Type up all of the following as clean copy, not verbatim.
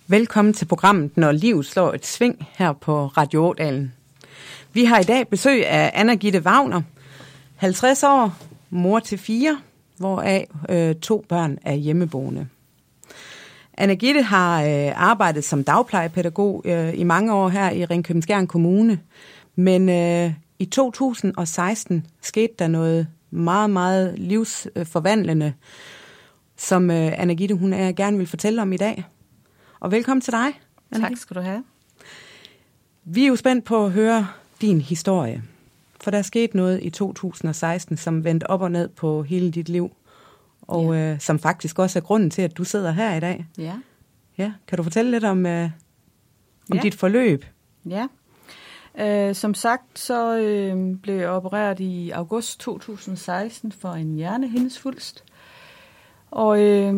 Velkommen til programmet, Når livet slår et sving her på Radio Ådalen. Vi har i dag besøg af Anna-Gitte Wagner, 50 år, mor til 4, hvoraf 2 børn er hjemmeboende. Anna-Gitte har arbejdet som dagplejepædagog i mange år her i Ringkøbing-Skjern Kommune, men i 2016 skete der noget meget, meget livsforvandlende, som Anna-Gitte hun gerne vil fortælle om i dag. Og velkommen til dig, Anna-Gitte. Tak skal du have. Vi er jo spændt på at høre din historie, for der skete noget i 2016, som vendte op og ned på hele dit liv, og som faktisk også er grunden til, at du sidder her i dag. Ja. Ja, kan du fortælle lidt om dit forløb? Ja. Som sagt, så blev jeg opereret i august 2016 for en hjernehindesvulst. Og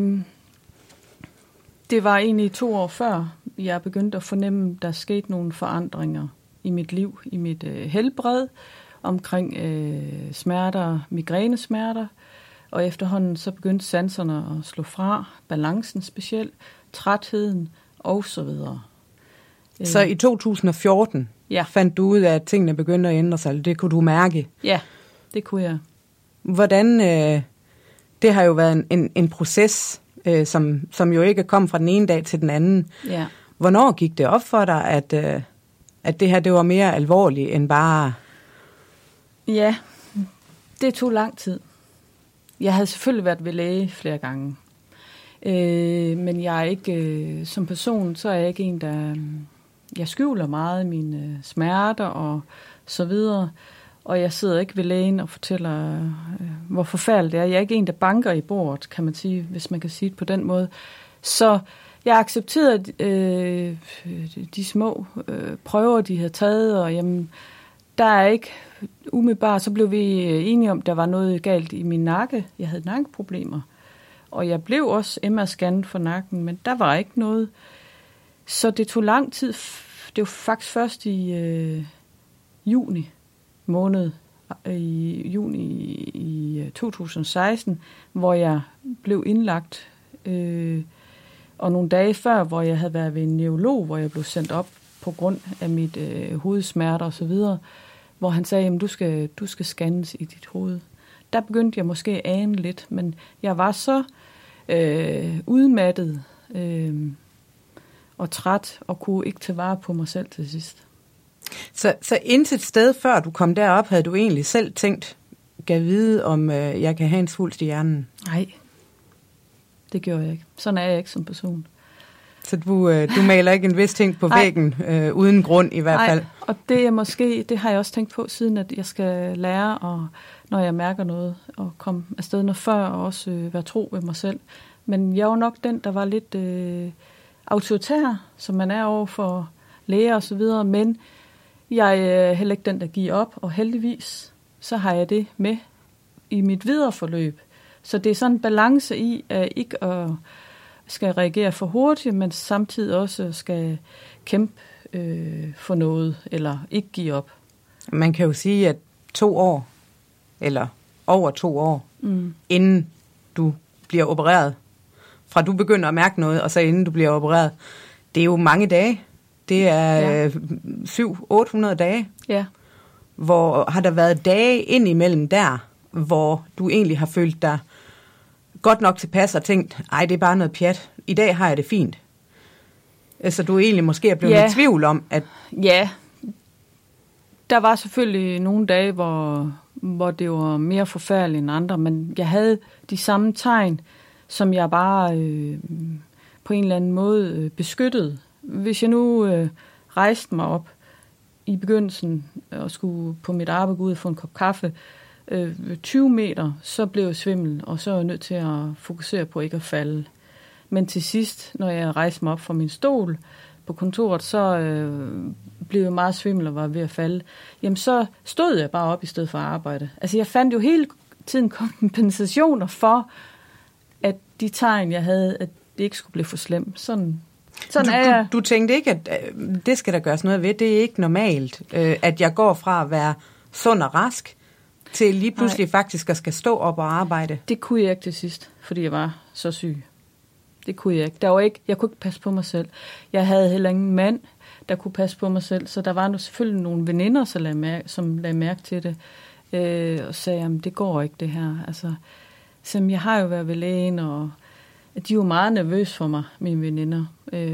det var egentlig 2 år før, jeg begyndte at fornemme, at der skete nogle forandringer i mit liv, i mit helbred, omkring smerter, migrænesmerter. Og efterhånden så begyndte sanserne at slå fra, balancen specielt, trætheden og så videre. Så i 2014 fandt du ud af, at tingene begyndte at ændre sig, det kunne du mærke? Ja, det kunne jeg. Hvordan, det har jo været en proces, som jo ikke kom fra den ene dag til den anden. Ja. Hvornår gik det op for dig, at det her det var mere alvorligt end bare... Ja, det tog lang tid. Jeg havde selvfølgelig været ved læge flere gange. Men jeg er ikke, som person, så er jeg ikke en, der... Jeg skjuler meget mine smerter og så videre. Og jeg sidder ikke ved lægen og fortæller, hvor forfærdeligt det er. Jeg er ikke en, der banker i bordet, kan man sige, hvis man kan sige det på den måde. Så jeg accepterede de små prøver, de havde taget, og jamen, der er ikke umiddelbart, så blev vi enige om, at der var noget galt i min nakke. Jeg havde nakkeproblemer, og jeg blev også MR-scannet for nakken, men der var ikke noget. Så det tog lang tid. Det var faktisk først i juni måned, i juni i 2016, hvor jeg blev indlagt, og nogle dage før, hvor jeg havde været ved en neurolog, hvor jeg blev sendt op på grund af mit hovedsmerter og så videre, hvor han sagde, at du skal scannes i dit hoved. Der begyndte jeg måske at ane lidt, men jeg var så udmattet og træt, og kunne ikke tage vare på mig selv til sidst. Så indtil et sted, før du kom derop, havde du egentlig selv tænkt, gav vide, om jeg kan have en svulst i hjernen? Nej, det gjorde jeg ikke. Sådan er jeg ikke som person. Så du maler ikke en vis ting på væggen, uden grund i hvert fald? Nej, og det har jeg også tænkt på, siden at jeg skal lære, og når jeg mærker noget, og komme afsted noget før, og også være tro ved mig selv. Men jeg var nok den, der var lidt autoritær, som man er over for læger og så videre, men jeg er heller ikke den, der giver op, og heldigvis, så har jeg det med i mit videre forløb. Så det er sådan en balance i, at ikke skal reagere for hurtigt, men samtidig også skal kæmpe for noget, eller ikke give op. Man kan jo sige, at 2 år, eller over 2 år, inden du bliver opereret, fra du begynder at mærke noget, og så inden du bliver opereret, det er jo mange dage. Det er 700-800 dage. Ja. Hvor har der været dage indimellem der, hvor du egentlig har følt dig godt nok tilpas og tænkt, ej, det er bare noget pjat. I dag har jeg det fint. Så du egentlig måske er blevet i tvivl om, at... Ja, der var selvfølgelig nogle dage, hvor det var mere forfærdeligt end andre, men jeg havde de samme tegn, som jeg bare på en eller anden måde beskyttede. Hvis jeg nu rejste mig op i begyndelsen og skulle på mit arbejde gå ud og få en kop kaffe 20 meter, så blev jeg svimmel, og så er jeg nødt til at fokusere på ikke at falde. Men til sidst, når jeg rejste mig op fra min stol på kontoret, så blev jeg meget svimmel og var ved at falde. Jamen så stod jeg bare op i stedet for at arbejde. Altså jeg fandt jo hele tiden kompensationer for, at de tegn, jeg havde, at det ikke skulle blive for slemt. Sådan du tænkte ikke, at det skal der gøres noget ved. Det er ikke normalt, at jeg går fra at være sund og rask, til lige pludselig faktisk at skal stå op og arbejde. Det kunne jeg ikke til sidst, fordi jeg var så syg. Det kunne jeg ikke. Jeg kunne ikke passe på mig selv. Jeg havde heller ingen mand, der kunne passe på mig selv, så der var selvfølgelig nogle veninder, som lagde mærke til det, og sagde, at det går ikke det her. Altså, så jeg har jo været ved lægen, og de var meget nervøse for mig, mine veninder.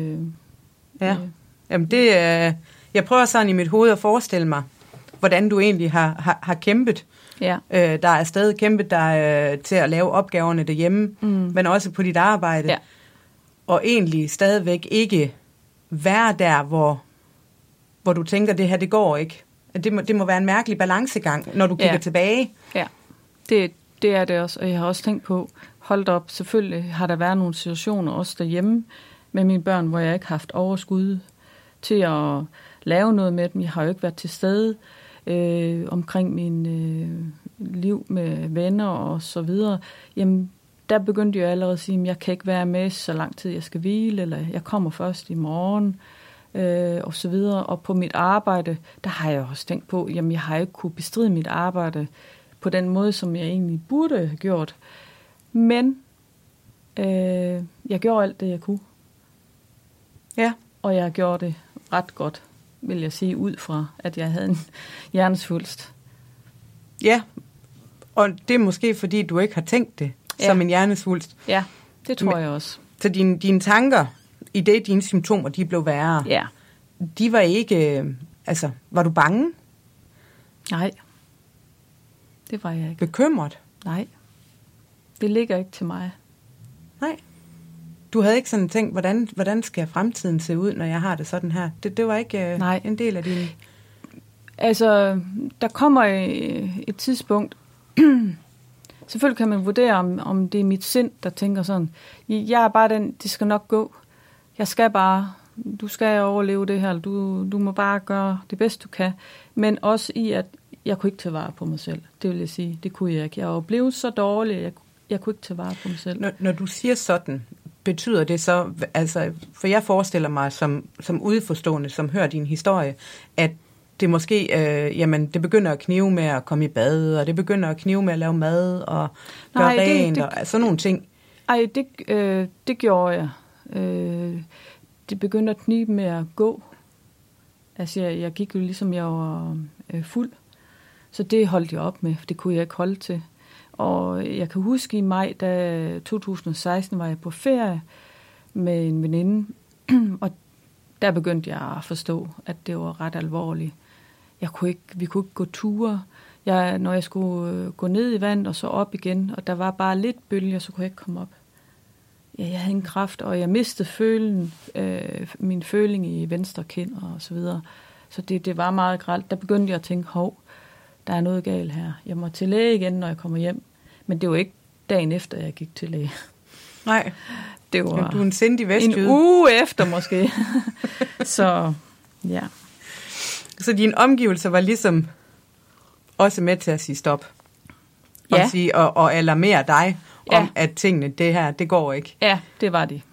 Jamen jeg prøver sådan i mit hoved at forestille mig, hvordan du egentlig har kæmpet. Ja. Der er stadig kæmpet dig til at lave opgaverne derhjemme, men også på dit arbejde. Ja. Og egentlig stadigvæk ikke være der, hvor du tænker, det her, det går ikke. Det må være en mærkelig balancegang, når du kigger tilbage. Ja, det er det også. Og jeg har også tænkt på, hold op, selvfølgelig har der været nogle situationer også derhjemme med mine børn, hvor jeg ikke har haft overskud til at lave noget med dem. Jeg har jo ikke været til stede omkring min liv med venner og så videre. Jamen, der begyndte jeg allerede at sige, at jeg kan ikke være med så lang tid, jeg skal hvile, eller jeg kommer først i morgen, og så videre. Og på mit arbejde, der har jeg også tænkt på, jamen jeg har ikke kunne bestride mit arbejde på den måde, som jeg egentlig burde have gjort. Men jeg gjorde alt det, jeg kunne. Ja. Og jeg gjorde det ret godt, vil jeg sige, ud fra, at jeg havde en hjernesvulst. Ja. Og det er måske, fordi du ikke har tænkt det som en hjernesvulst. Ja, det tror jeg også. Så dine tanker, i det dine symptomer, de blev værre, de var ikke, var du bange? Nej, det var jeg ikke. Bekymret? Nej, det ligger ikke til mig. Nej. Du havde ikke sådan tænkt, hvordan skal fremtiden se ud, når jeg har det sådan her? Det var ikke en del af din... Altså, der kommer et tidspunkt... Selvfølgelig kan man vurdere, om det er mit sind, der tænker sådan, jeg er bare den, det skal nok gå. Du skal overleve det her, du må bare gøre det bedste, du kan. Men også i, at jeg kunne ikke tage vare på mig selv. Det vil jeg sige, det kunne jeg ikke. Jeg var blevet så dårlig, jeg kunne ikke tage vare på mig selv. Når du siger sådan, betyder det så, for jeg forestiller mig som udforstående, som hører din historie, at det måske, det begynder at knive med at komme i bad, og det begynder at knive med at lave mad, og gøre rent, og sådan nogle ting. Ej, det gjorde jeg. Det begyndte at knibe med at gå. Altså, jeg gik jo ligesom, jeg var fuld. Så det holdt jeg op med, for det kunne jeg ikke holde til. Og jeg kan huske i maj, da 2016 var jeg på ferie med en veninde, og der begyndte jeg at forstå, at det var ret alvorligt. Vi kunne ikke gå ture. Når jeg skulle gå ned i vand og så op igen, og der var bare lidt bølger, så kunne jeg ikke komme op. Jeg havde ingen kraft, og jeg mistede min føling i venstre kind og så videre. Så det var meget grelt. Der begyndte jeg at tænke, der er noget galt her. Jeg må til læge igen, når jeg kommer hjem. Men det var ikke dagen efter, jeg gik til læge. Nej, det var du er en sindig vestjyde. En uge efter måske. Så ja. Så dine omgivelser var ligesom også med til at sige stop? Ja. Og alarmere dig om, at tingene, det her, det går ikke? Ja, det var de.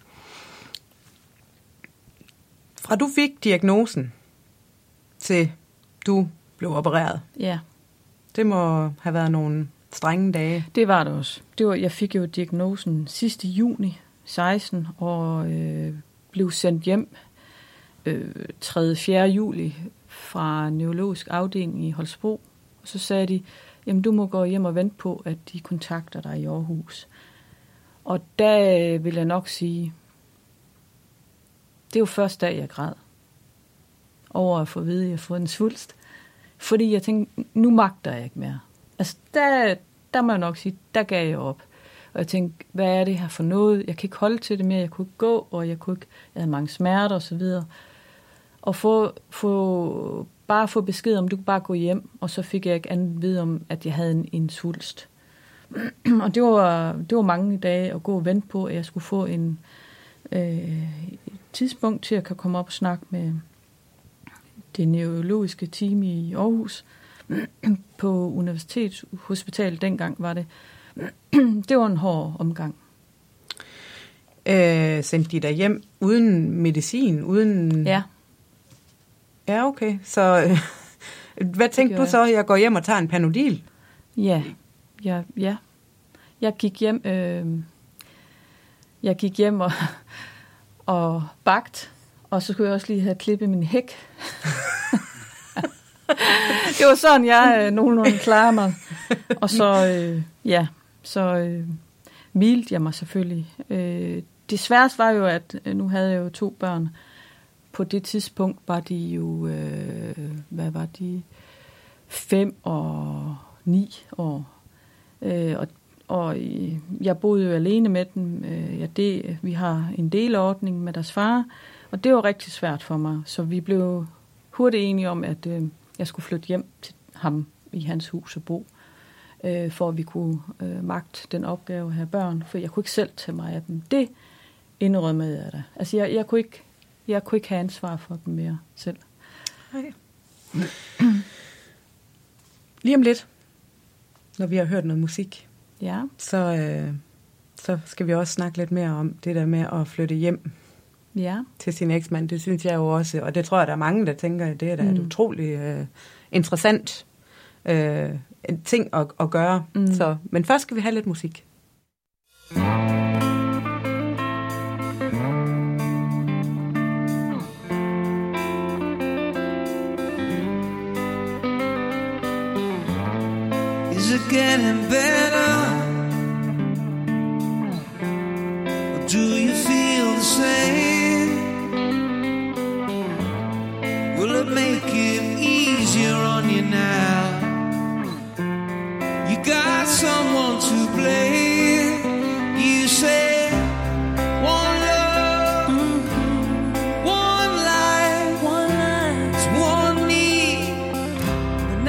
Fra du fik diagnosen til du blev opereret? Ja. Det må have været nogle strenge dage. Det var det også. Jeg fik jo diagnosen sidste juni 16 og blev sendt hjem 3. 4. juli fra neurologisk afdeling i Holstebro. Og så sagde de, jamen du må gå hjem og vente på, at de kontakter dig i Aarhus. Og der vil jeg nok sige, det er jo første dag, jeg græd over at få at vide, at jeg har fået en svulst. Fordi jeg tænkte, nu magter jeg ikke mere. Altså, der må jeg nok sige, der gav jeg op. Og jeg tænkte, hvad er det her for noget? Jeg kan ikke holde til det mere, jeg kunne ikke gå, og jeg havde mange smerter og så videre. Og få besked om, du kunne bare gå hjem, og så fik jeg ikke andet vide om, at jeg havde en svulst. Og det var mange dage at gå og vente på, at jeg skulle få et tidspunkt til at kan komme op og snakke med det neurologiske team i Aarhus. På Universitetshospitalet dengang var det. Det var en hård omgang. Sendte de dig hjem uden medicin? Uden... Ja. Ja, okay. Så hvad tænkte du så? Jeg går hjem og tager en Panodil? Ja. Jeg gik hjem. jeg gik hjem og bagt, og så skulle jeg også lige have klippet min hæk. Det var sådan, jeg nogenlunde klarede mig. Og så hvilede jeg mig selvfølgelig. Det sværeste var jo, at nu havde jeg jo 2 børn. På det tidspunkt var de jo, 5 og 9 år. Og jeg boede jo alene med dem. Vi har en delordning med deres far, og det var rigtig svært for mig. Så vi blev hurtigt enige om, at jeg skulle flytte hjem til ham i hans hus og bo, for at vi kunne magte den opgave at have børn, for jeg kunne ikke selv tage mig af dem. Det indrømmede jeg da. Altså jeg kunne ikke have ansvar for dem mere selv. Okay. Lige om lidt, når vi har hørt noget musik, så skal vi også snakke lidt mere om det der med at flytte hjem til sin eksmand. Det synes jeg jo også, og det tror jeg, der er mange, der tænker, det er da et utrolig interessant ting at gøre. Så, men først skal vi have lidt musik. Is it getting better? Or do you feel the same? Will it make it easier on you now? You got someone to blame. You say one love, one life, it's one need, and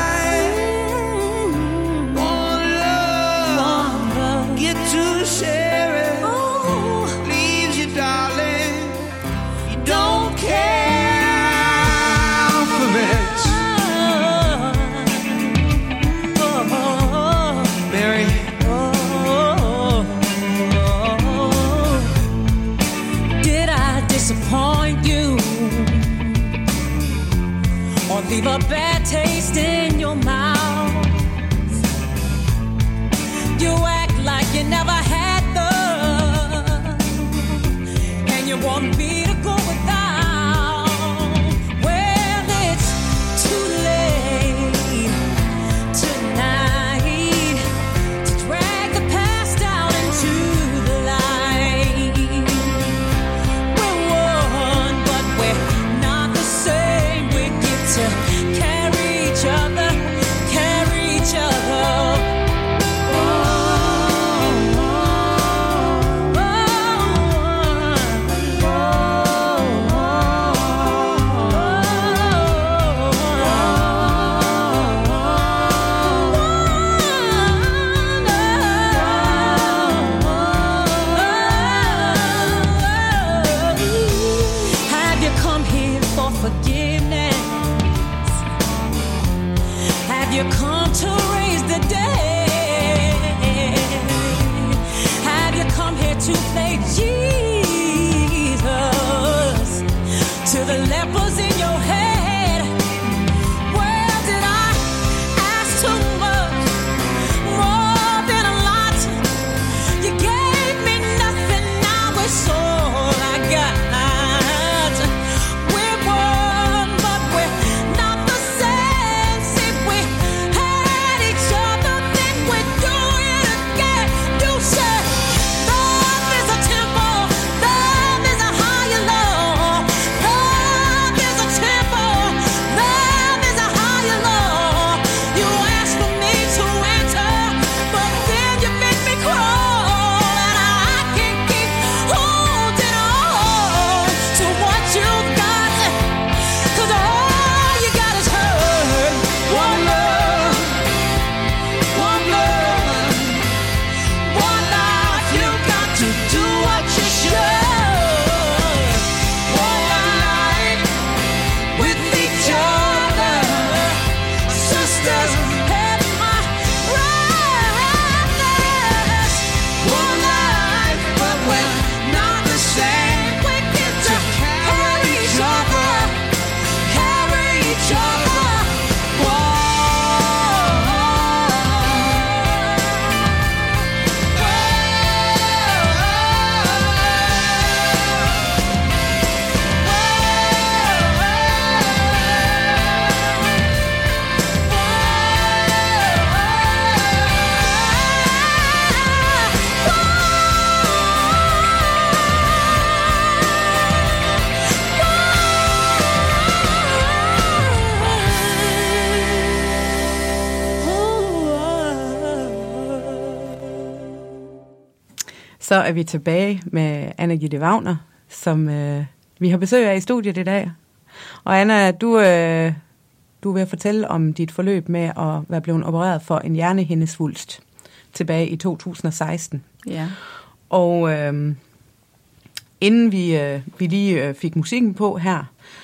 one love, get to share it. Leaves you, darling, you don't care for it. Mary, did I disappoint you or leave a bad taste in your mouth? You act like you never had love, and you want me to go without. Well, it's too late tonight to drag the past out into the light. We're one, but we're not the same. We get to carry each other, carry each other. Have you come here for forgiveness? Have you come to raise the dead? Have you come here to play Jesus to the lepers in your head? Well, did I ask too much? More than a lot. You gave me nothing, now it's all I got. We're one, but we're not the same. See, we had each other, then we do it again. You said love is a temple, love is a higher law. Love is a temple. Så er vi tilbage med Anna-Gitte Wagner, som vi har besøg af i studiet i dag. Og Anna, du vil fortælle om dit forløb med at være blevet opereret for en hjernehindesvulst tilbage i 2016. Ja. Og inden vi lige fik musikken på her,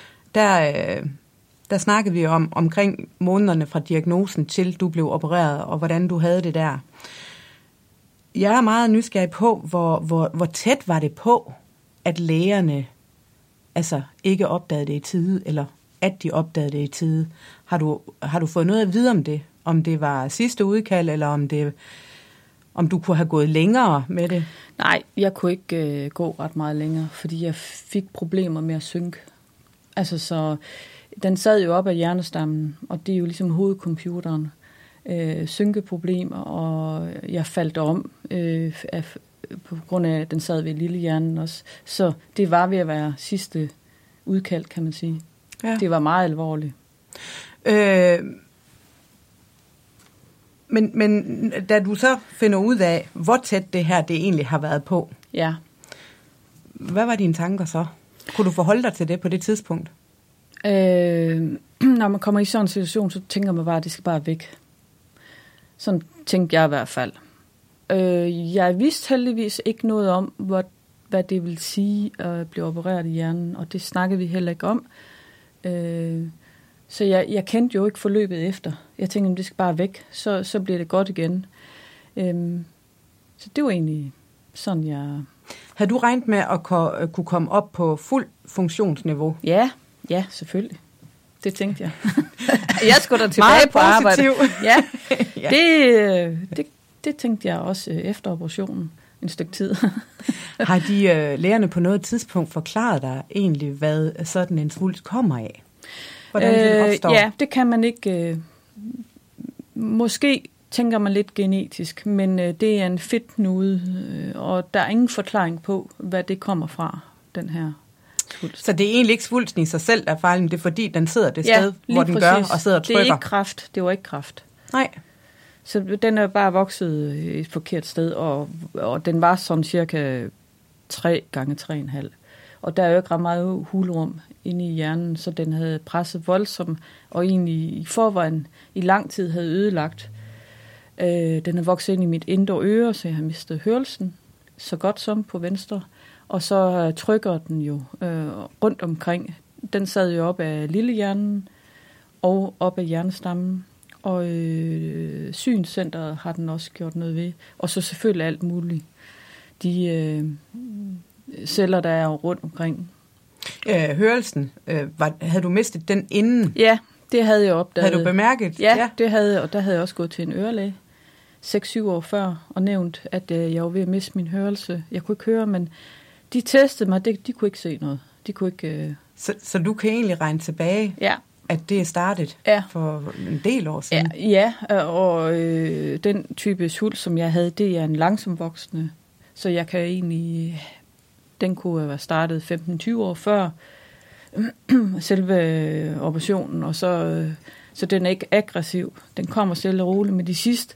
der snakkede vi omkring månederne fra diagnosen til du blev opereret, og hvordan du havde det der. Jeg er meget nysgerrig på, hvor tæt var det på, at lægerne altså ikke opdagede det i tide, eller at de opdagede det i tide. Har du fået noget at vide om det? Om det var sidste udkald, eller om du kunne have gået længere med det? Nej, jeg kunne ikke gå ret meget længere, fordi jeg fik problemer med at synke. Altså, så den sad jo op af hjernestammen, og det er jo ligesom hovedcomputeren. Synkeproblemer, og jeg faldt om på grund af, at den sad ved lillehjernen også. Så det var ved at være sidste udkald, kan man sige. Ja. Det var meget alvorligt. Men da du så finder ud af, hvor tæt det her det egentlig har været på, ja. Hvad var dine tanker så? Kunne du forholde dig til det på det tidspunkt? Når man kommer i sådan en situation, så tænker man bare, at det skal bare væk. Sådan tænkte jeg i hvert fald. Jeg vidste heldigvis ikke noget om, hvad det vil sige at blive opereret i hjernen, og det snakkede vi heller ikke om. Så jeg kendte jo ikke forløbet efter. Jeg tænkte, at det skal bare væk, så bliver det godt igen. Så det var egentlig sådan, jeg... Havde du regnet med at kunne komme op på fuld funktionsniveau? Ja, selvfølgelig. Det tænkte jeg. Jeg skulle da tilbage på arbejde. Ja, det tænkte jeg også efter operationen en stykke tid. Har de lægerne på noget tidspunkt forklaret dig egentlig, hvad sådan en svulst kommer af? Hvordan den opstår? Ja, det kan man ikke. Måske tænker man lidt genetisk, men det er en fedtknude, og der er ingen forklaring på, hvad det kommer fra, den her svulst. Så det er egentlig ikke svulsten i sig selv, der er fejlen, det er fordi, den sidder det sted, hvor den gør og sidder og trykker? Det er ikke kræft. Det var ikke kræft. Nej. Så den er bare vokset et forkert sted, og den var sådan cirka 3 gange 3,5. Og der er jo ikke ret meget hulrum inde i hjernen, så den havde presset voldsomt, og egentlig i forvejen i lang tid havde ødelagt. Den er vokset ind i mit indre øre, så jeg har mistet hørelsen, så godt som på venstre. Og så trykker den jo rundt omkring. Den sad jo op af lillehjernen og op af hjernestammen. Og synscenteret har den også gjort noget ved. Og så selvfølgelig alt muligt. De celler, der er rundt omkring. Hørelsen, havde du mistet den inden? Ja, det havde jeg opdaget. Havde du bemærket? Ja, det havde jeg, og der havde jeg også gået til en ørelæge 6-7 år før, og nævnt, at jeg var ved at miste min hørelse. Jeg kunne ikke høre, men de testede mig, de kunne ikke se noget. De kunne ikke... Så du kan egentlig regne tilbage, at det er startet for en del år siden? Ja, og den type svulst, som jeg havde, det er en langsomvoksende, så jeg kan egentlig... Den kunne være startet 15-20 år før selve operationen, og så den er ikke aggressiv. Den kommer stille og roligt, men de sidste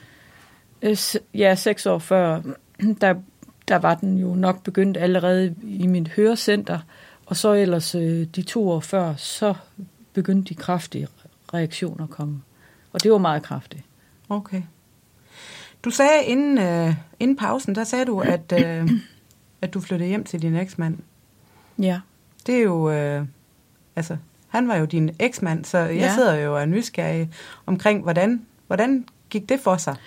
6 år før, der var den jo nok begyndt allerede i mit hørecenter, og så ellers de 2 år før, så begyndte de kraftige reaktioner at komme. Og det var meget kraftigt. Okay. Du sagde inden pausen, der sagde du, at du flyttede hjem til din eksmand. Ja. Det er jo, han var jo din eksmand, så jeg sidder jo og er nysgerrig omkring, hvordan gik det for sig?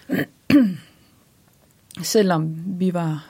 Selvom vi var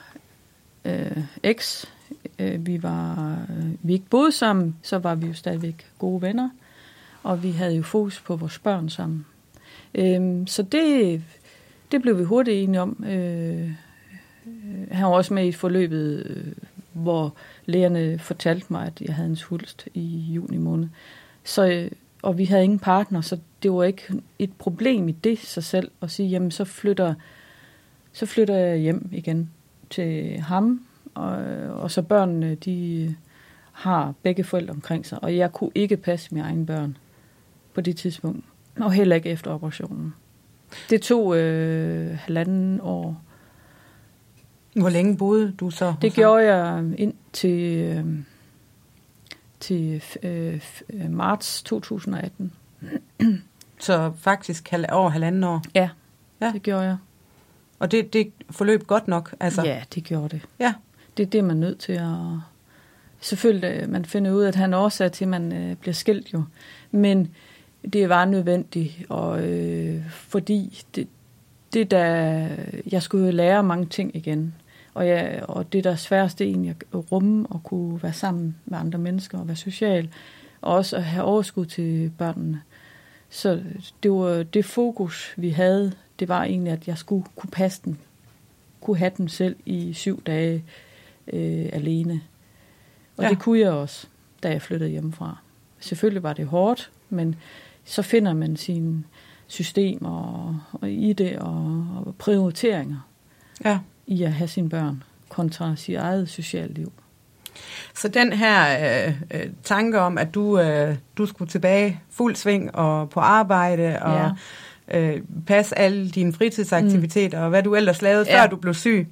vi ikke boede sammen, så var vi jo stadigvæk gode venner, og vi havde jo fokus på vores børn sammen. Så det blev vi hurtigt enige om. Han var også med i forløbet, hvor lægerne fortalte mig, at jeg havde en svulst i juni måned. Og vi havde ingen partner, så det var ikke et problem i det sig selv at sige, jamen så flytter jeg hjem igen til ham, og så børnene, de har begge forældre omkring sig, og jeg kunne ikke passe mine egne børn på det tidspunkt, og heller ikke efter operationen. Det tog 1,5 år, Hvor længe boede du så? Det gjorde jeg ind til marts 2018. Så faktisk over 1,5 år? Ja, Ja. det gjorde jeg. Og det forløb godt nok? Altså. Ja, det gjorde det. Ja. Det er det, man er nødt til at... Selvfølgelig, man finder ud af, at han er årsag til, at man bliver skilt jo. Men det var nødvendigt, og fordi det der... Jeg skulle jo lære mange ting igen. Og det der sværeste egentlig at rumme og kunne være sammen med andre mennesker og være social. Og også at have overskud til børnene. Så det var det fokus, vi havde. Det var egentlig, at jeg skulle kunne passe den. Kunne have den selv i 7 dage alene. Og det kunne jeg også, da jeg flyttede hjemmefra. Selvfølgelig var det hårdt, men så finder man sine systemer og i det og prioriteringer i at have sine børn kontra sit eget socialt liv. Så den her tanke om, at du skulle tilbage fuld sving og på arbejde og passe alle dine fritidsaktiviteter og hvad du ellers lavede, før du blev syg,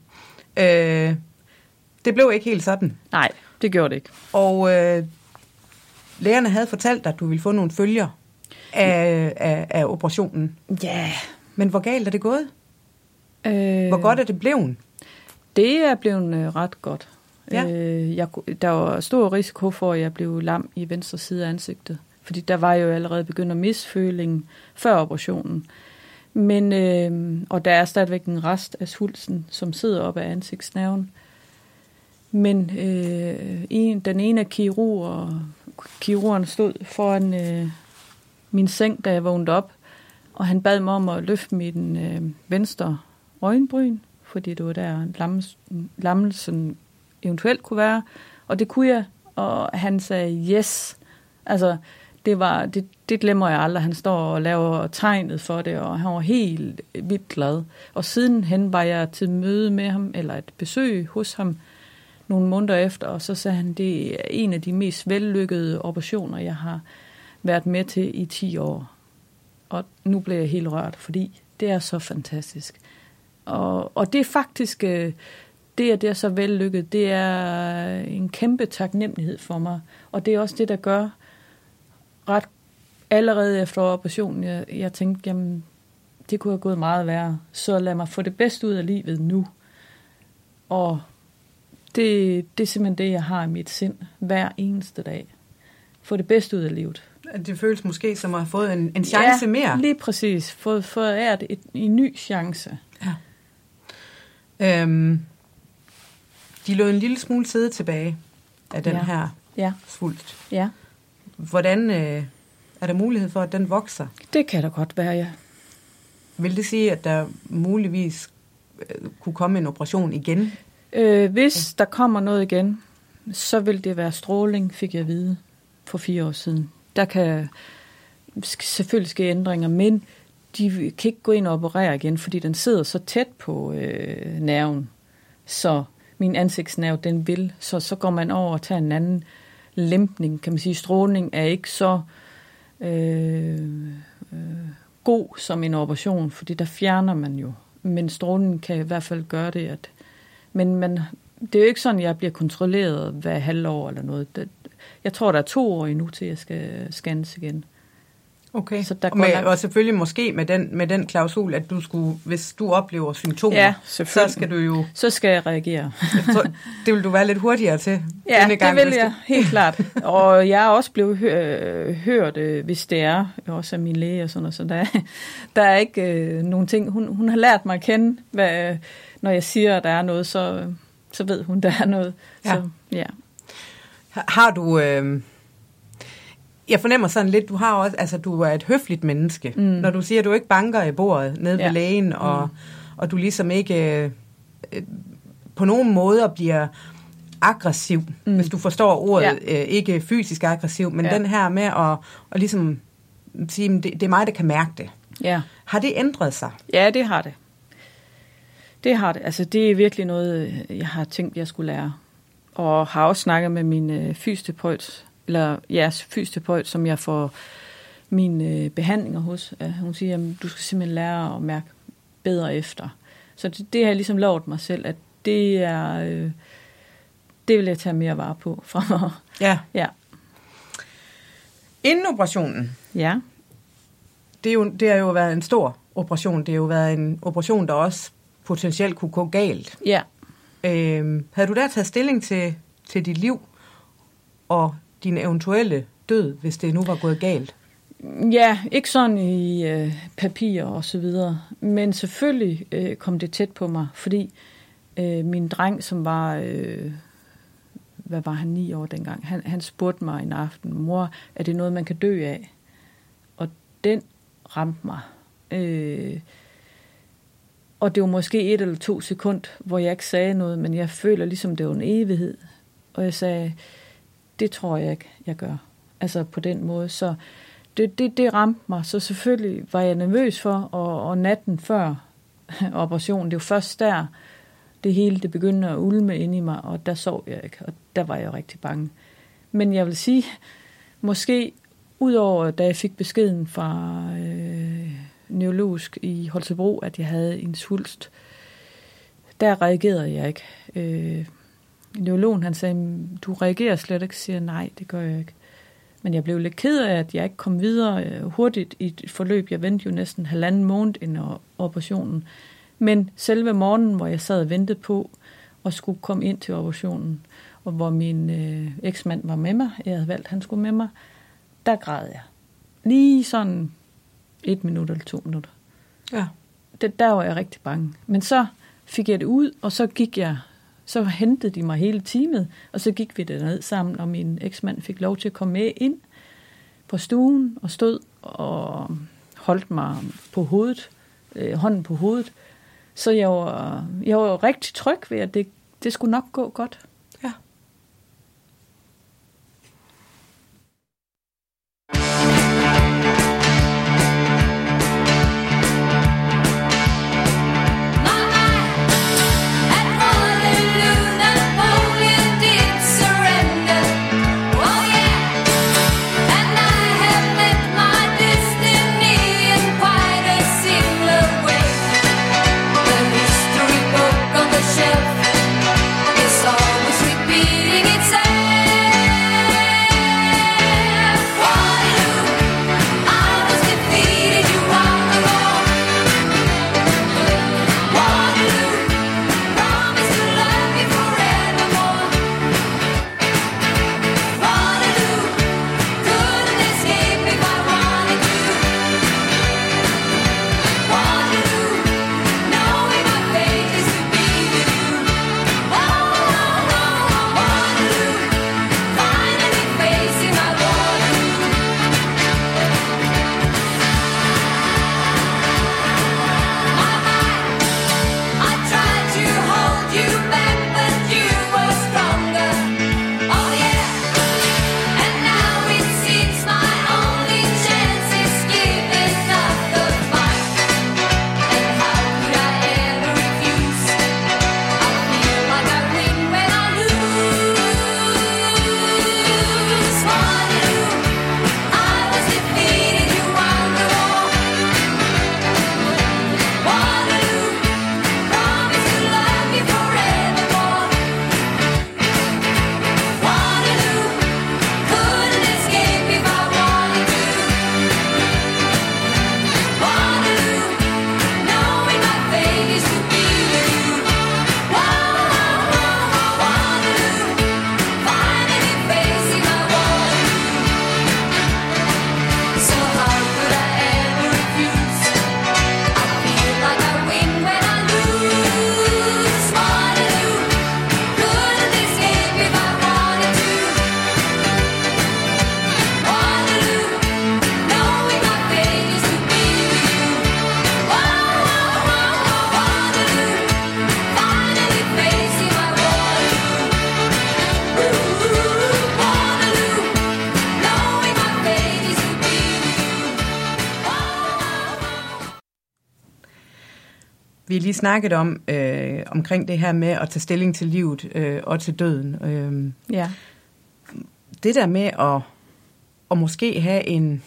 det blev ikke helt sådan. Nej, det gjorde det ikke. Og lægerne havde fortalt dig, at du ville få nogle følger af operationen. Ja. Men hvor galt er det gået? Hvor godt er det blevet? Det er blevet ret godt. Ja. Der var stor risiko for, at jeg blev lam i venstre side af ansigtet. Fordi der var jo allerede begyndt at miste følingen før operationen. Men, og der er stadigvæk en rest af svulsten, som sidder op af ansigtsnerven. Men den ene af kirurgerne stod foran min seng, da jeg vågnede op. Og han bad mig om at løfte min venstre øjenbryn, fordi det var der lammelsen eventuelt kunne være. Og det kunne jeg, og han sagde yes. Altså, det glemmer jeg aldrig. Han står og laver tegnet for det, og han var helt vildt glad. Og sidenhen var jeg til møde med ham, eller et besøg hos ham, nogle måneder efter, og så sagde han, det er en af de mest vellykkede operationer, jeg har været med til i 10 år. Og nu bliver jeg helt rørt, fordi det er så fantastisk. Og det er faktisk, det er så vellykket, det er en kæmpe taknemmelighed for mig. Og det er også det, der gør ret allerede efter operationen, jeg tænkte, jamen, det kunne have gået meget værre. Så lad mig få det bedste ud af livet nu. Og det er simpelthen det, jeg har i mit sind hver eneste dag. Få det bedste ud af livet. Det føles måske som at have fået en chance mere. Ja, lige præcis. Fået en ny chance. Ja. De lå en lille smule sidde tilbage af den her svulst. Ja. Hvordan er der mulighed for, at den vokser? Det kan der godt være, ja. Vil det sige, at der muligvis kunne komme en operation igen? Hvis der kommer noget igen, så vil det være stråling, fik jeg at vide for 4 år siden. Der kan selvfølgelig ske ændringer, men de kan ikke gå ind og operere igen, fordi den sidder så tæt på nerven. Så min ansigtsnerve, den vil. Så går man over og tager en anden læmpning, kan man sige. Stråling er ikke så god som en operation, fordi der fjerner man jo. Men stråling kan i hvert fald gøre det. Men det er jo ikke sådan, jeg bliver kontrolleret hver halvår eller noget. Jeg tror, der er 2 år endnu, til jeg skal scannes igen. Okay, så der og selvfølgelig måske med den klausul, at du skulle, hvis du oplever symptomer, så skal du jo... Så skal jeg reagere. Det vil du være lidt hurtigere til denne gang. Det vil jeg, helt klart. Og jeg er også blevet hørt, hvis det er, også af min læge og sådan noget, så der er ikke nogen ting. Hun har lært mig at kende, når jeg siger, at der er noget, så ved hun, der er noget. Ja. Så, ja. Har du... Jeg fornemmer sådan lidt, du har også, altså du er et høfligt menneske, når du siger, at du ikke banker i bordet nede ved lægen, og du ligesom ikke på nogen måder bliver aggressiv, hvis du forstår ordet, ikke fysisk aggressiv, men den her med at ligesom sige, det er mig, der kan mærke det. Ja. Har det ændret sig? Ja, det har det. Det har det. Altså det er virkelig noget, jeg har tænkt, jeg skulle lære. Og har også snakket med min fysioterapeut, fysioterapeut, som jeg får mine behandlinger hos. Hun siger, at du skal simpelthen lære at mærke bedre efter. Så det har jeg ligesom lovet mig selv, at det vil jeg tage mere vare på fremover. Ja. Ja. Inden operationen, Ja. det har jo været en stor operation. Det har jo været en operation, der også potentielt kunne gå galt. Ja. Havde du der taget stilling til dit liv og din eventuelle død, hvis det nu var gået galt? Ja, ikke sådan i papir og så videre, men selvfølgelig kom det tæt på mig, fordi min dreng, som var, hvad var han, 9 år dengang, han spurgte mig en aften, mor, er det noget, man kan dø af? Og den ramte mig. Og det var måske 1 eller 2 sekunder, hvor jeg ikke sagde noget, men jeg føler ligesom, det var en evighed. Og jeg sagde, det tror jeg ikke, jeg gør. Altså på den måde, så det ramte mig, så selvfølgelig var jeg nervøs for, og natten før operationen, det var først der, det hele det begyndte at ulme ind i mig, og der sov jeg ikke, og der var jeg rigtig bange. Men jeg vil sige, måske udover da jeg fik beskeden fra neurologisk i Holstebro, at jeg havde en svulst, der reagerede jeg ikke. Neurologen han sagde, du reagerer slet ikke, siger nej, det gør jeg ikke. Men jeg blev lidt ked af, at jeg ikke kom videre hurtigt i et forløb. Jeg ventede jo næsten 1,5 måned inden operationen. Men selve morgenen, hvor jeg sad og ventede på at skulle komme ind til operationen, og hvor min eksmand var med mig, jeg havde valgt, at han skulle med mig, der græd jeg. Lige sådan 1 minut eller 2 minutter. Ja. Der var jeg rigtig bange. Men så fik jeg det ud, og så hentede de mig hele teamet, og så gik vi derned sammen, og min eksmand fik lov til at komme med ind på stuen, og stod og holdt mig på hovedet, hånden på hovedet. Så jeg var rigtig tryg ved, at det skulle nok gå godt. Ja. Vi har lige snakket om omkring det her med at tage stilling til livet og til døden. Ja. Det der med at måske have en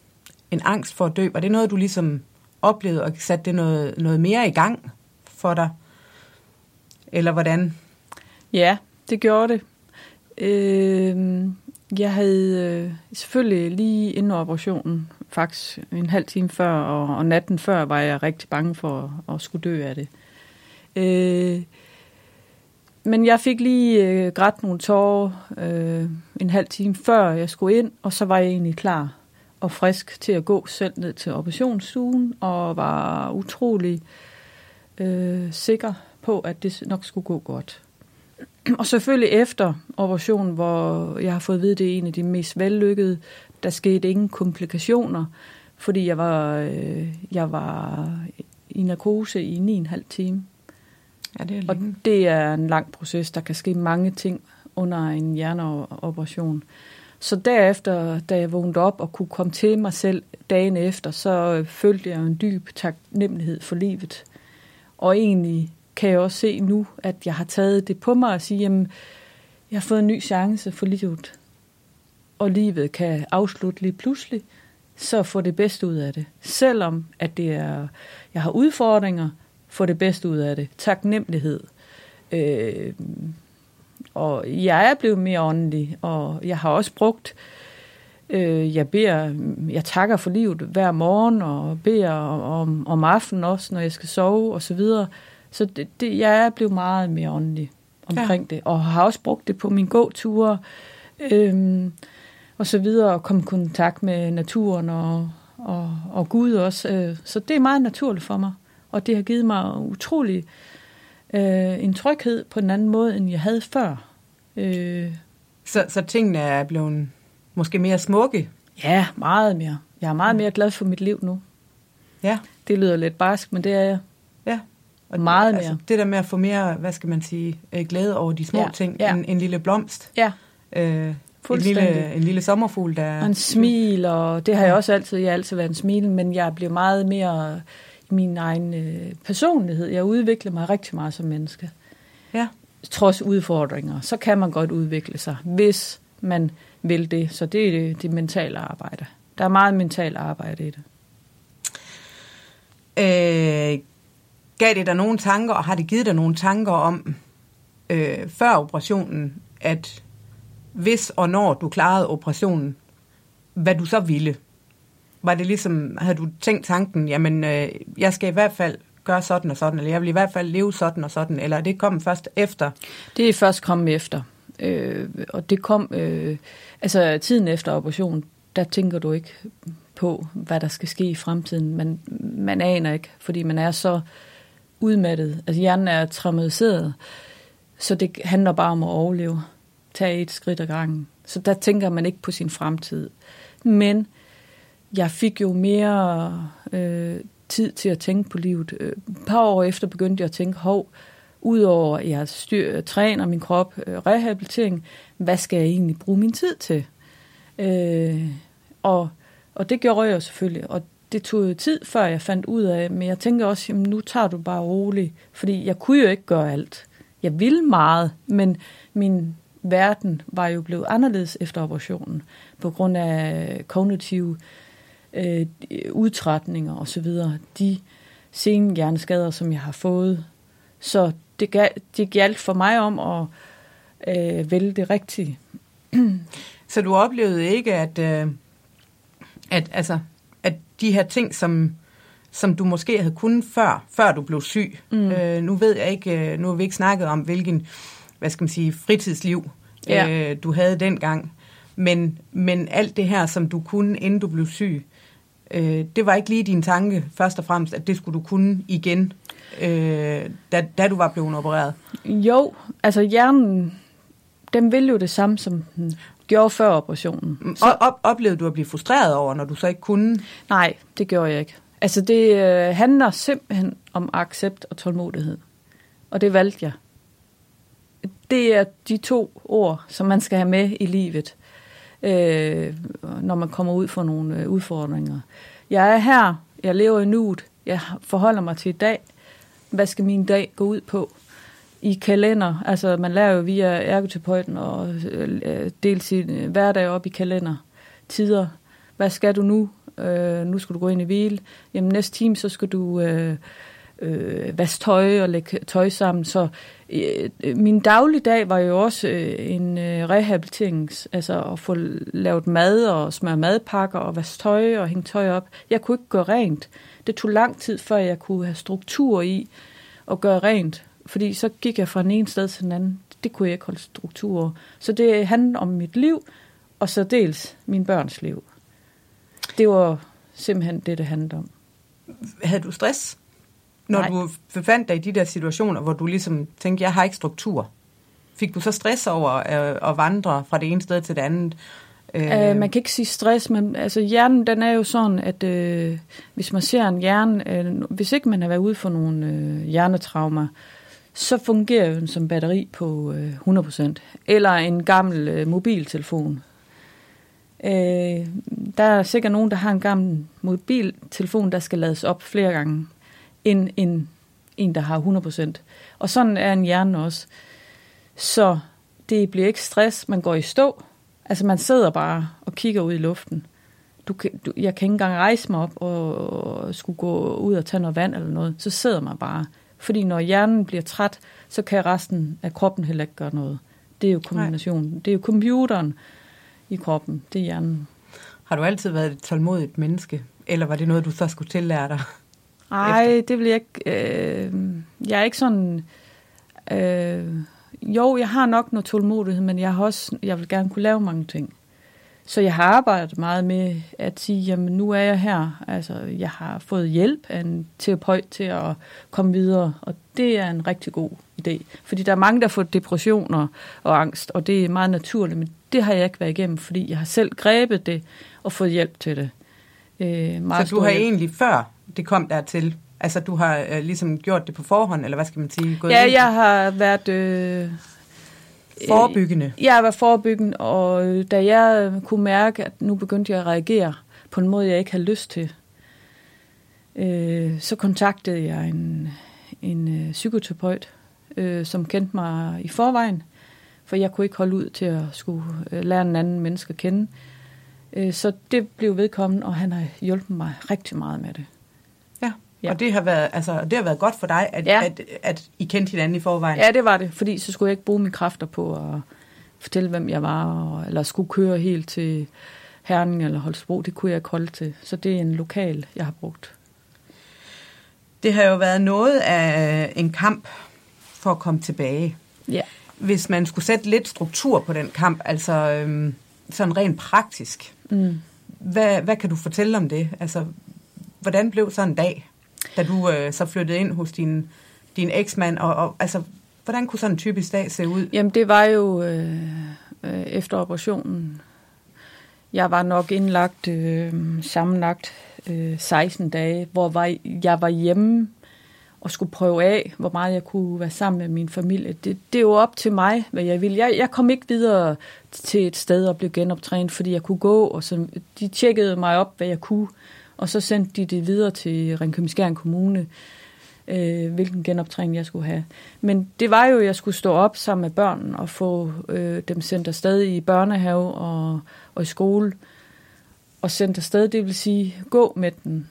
angst for at dø, var det noget, du ligesom oplevede og satte det noget mere i gang for dig? eller hvordan? Ja, det gjorde det. Jeg havde selvfølgelig lige inden operationen, faktisk en halv time før, og natten før var jeg rigtig bange for at skulle dø af det. Men jeg fik lige grædt nogle tårer en halv time før jeg skulle ind, og så var jeg egentlig klar og frisk til at gå selv ned til operationsstuen, og var utrolig sikker på, at det nok skulle gå godt. Og selvfølgelig efter operationen, hvor jeg har fået at vide, det er en af de mest vellykkede, der skete ingen komplikationer, fordi jeg var i narkose i 9,5 timer. Ja, det er og det er en lang proces. Der kan ske mange ting under en hjerneoperation. Så derefter, da jeg vågnede op og kunne komme til mig selv dagen efter, så følte jeg en dyb taknemmelighed for livet. Og egentlig kan jeg også se nu, at jeg har taget det på mig og sige, jamen, jeg har fået en ny chance for livet. Og livet kan afslutte lige pludselig, så få det bedste ud af det. Selvom at jeg har udfordringer, få det bedste ud af det. Taknemmelighed. Og jeg er blevet mere åndelig, og jeg har også brugt, jeg takker for livet hver morgen, og beder om aftenen også, når jeg skal sove, og så videre. Så jeg er blevet meget mere åndelig omkring det, og har også brugt det på mine gåture, og så videre, og komme i kontakt med naturen og Gud også. Så det er meget naturligt for mig, og det har givet mig utrolig en tryghed på en anden måde, end jeg havde før. Så tingene er blevet måske mere smukke? Ja, meget mere. Jeg er meget mere glad for mit liv nu. Ja. Det lyder lidt barsk, men det er jeg. Ja. Og meget mere. mere. Det der med at få mere, hvad skal man sige, glæde over de små ting. Ja. En lille blomst. Ja. En lille sommerfugl, der... Og en smil, og det har jeg også altid. Jeg har altid været en smil, men jeg bliver meget mere i min egen personlighed. Jeg udvikler mig rigtig meget som menneske. Ja. Trods udfordringer, så kan man godt udvikle sig, hvis man vil det. Så det er det mentale arbejde. Der er meget mentalt arbejde i det. Gav det dig nogle tanker, og har det givet dig nogle tanker om, før operationen, at hvis og når du klarede operationen, hvad du så ville? Var det ligesom, havde du tænkt tanken, jamen, jeg skal i hvert fald gøre sådan og sådan, eller jeg vil i hvert fald leve sådan og sådan, eller det kom først efter? Det er først kommet efter. Og det kom, tiden efter operationen, der tænker du ikke på, hvad der skal ske i fremtiden. Man aner ikke, fordi man er så udmattet. Altså hjernen er traumatiseret, så det handler bare om at overleve. Tage et skridt ad gangen. Så der tænker man ikke på sin fremtid. Men jeg fik jo mere tid til at tænke på livet. Et par år efter begyndte jeg at tænke, udover at jeg træner min krop, rehabilitering, hvad skal jeg egentlig bruge min tid til? Og det gjorde jeg selvfølgelig, og det tog jo tid, før jeg fandt ud af, men jeg tænker også, jamen, nu tager du bare roligt, fordi jeg kunne jo ikke gøre alt. Jeg ville meget, men min verden var jo blevet anderledes efter operationen, på grund af kognitive udtrætninger og så videre. De senhjerneskader, som jeg har fået. Så det gjaldt for mig om at vælge det rigtige. Så du oplevede ikke, at de her ting, som du måske havde kunnet før du blev syg. Nu ved jeg ikke, nu har vi ikke snakket om, hvilken, hvad skal man sige, fritidsliv du havde dengang. Men alt det her, som du kunne, inden du blev syg, det var ikke lige din tanke, først og fremmest, at det skulle du kunne igen, da du var blevet opereret? Jo, altså hjernen, den ville jo det samme, som den gjorde før operationen. Oplevede du at blive frustreret over, når du så ikke kunne? Nej, det gjorde jeg ikke. Altså det handler simpelthen om accept og tålmodighed. Og det valgte jeg. Det er de 2 ord, som man skal have med i livet, når man kommer ud for nogle udfordringer. Jeg er her, jeg lever i nuet, jeg forholder mig til i dag. Hvad skal min dag gå ud på? I kalender, altså man lærer jo via ergoterapeuten og dele sin hverdag op i kalender. Tider. Hvad skal du nu? Nu skal du gå ind i hvile. Jamen næste time, så skal du vaske tøj og lægge tøj sammen. Så min dagligdag var jo også en rehabiliterings, altså at få lavet mad og smøre madpakker og vaske tøj og hænge tøj op. Jeg kunne ikke gøre rent. Det tog lang tid, før jeg kunne have struktur i at gøre rent, fordi så gik jeg fra den ene sted til den anden. Det kunne jeg ikke holde struktur over. Så det handlede om mit liv, og så dels min børns liv. Det var simpelthen det handlede om. Havde du stress, når du befandt dig i de der situationer, hvor du ligesom tænkte, jeg har ikke struktur? Fik du så stress over at vandre fra det ene sted til det andet? Man kan ikke sige stress, men altså hjernen, den er jo sådan, at hvis man ser en hjerne, hvis ikke man har været ude for nogle hjernetraumer, så fungerer den som batteri på 100%. Eller en gammel mobiltelefon. Der er sikkert nogen, der har en gammel mobiltelefon, der skal lades op flere gange, end en, der har 100%. Og sådan er en hjerne også. Så det bliver ikke stress, man går i stå. Altså man sidder bare og kigger ud i luften. Jeg kan ikke engang rejse mig op og skulle gå ud og tage noget vand eller noget. Så sidder man bare. Fordi når hjernen bliver træt, så kan resten af kroppen heller ikke gøre noget. Det er jo kombinationen. Det er jo computeren i kroppen. Det er hjernen. Har du altid været et tålmodigt menneske? Eller var det noget, du så skulle tillære dig? Nej, det vil jeg ikke. Jeg er ikke sådan... Jo, jeg har nok noget tålmodighed, men jeg vil gerne kunne lave mange ting. Så jeg har arbejdet meget med at sige, jamen nu er jeg her. Altså, jeg har fået hjælp af en terapeut til at komme videre, og det er en rigtig god idé. Fordi der er mange, der får depressioner og angst, og det er meget naturligt, men det har jeg ikke været igennem, fordi jeg har selv grebet det og fået hjælp til det. Så du har egentlig før det kom dertil, altså du har ligesom gjort det på forhånd, eller hvad skal man sige? Jeg har været... forebyggende? Jeg har været forebyggende, og da jeg kunne mærke, at nu begyndte jeg at reagere på en måde, jeg ikke havde lyst til, så kontaktede jeg en psykoterapeut, som kendte mig i forvejen, for jeg kunne ikke holde ud til at skulle lære en anden menneske at kende. Så det blev vedkommende, og han har hjulpet mig rigtig meget med det. Ja. Og det har været godt for dig, at I kendte hinanden i forvejen? Ja, det var det, fordi så skulle jeg ikke bruge mine kræfter på at fortælle, hvem jeg var, eller skulle køre helt til Herning eller Holstebro. Det kunne jeg ikke holde til. Så det er en lokal, jeg har brugt. Det har jo været noget af en kamp for at komme tilbage. Ja. Hvis man skulle sætte lidt struktur på den kamp, altså sådan rent praktisk, hvad kan du fortælle om det? Altså, hvordan blev sådan en dag, da du så flyttede ind hos din eksmand, og altså, hvordan kunne sådan en typisk dag se ud? Jamen, det var jo efter operationen. Jeg var nok indlagt sammenlagt 16 dage, hvor jeg var hjemme og skulle prøve af, hvor meget jeg kunne være sammen med min familie. Det er jo op til mig, hvad jeg ville. Jeg kom ikke videre til et sted og blev genoptrænet, fordi jeg kunne gå, og så de tjekkede mig op, hvad jeg kunne, og så sendte de det videre til Ringkøbing-Skjern Kommune, hvilken genoptræning jeg skulle have. Men det var jo, at jeg skulle stå op sammen med børnene og få dem sendt afsted i børnehave og i skole, og sendt afsted, det vil sige gå med den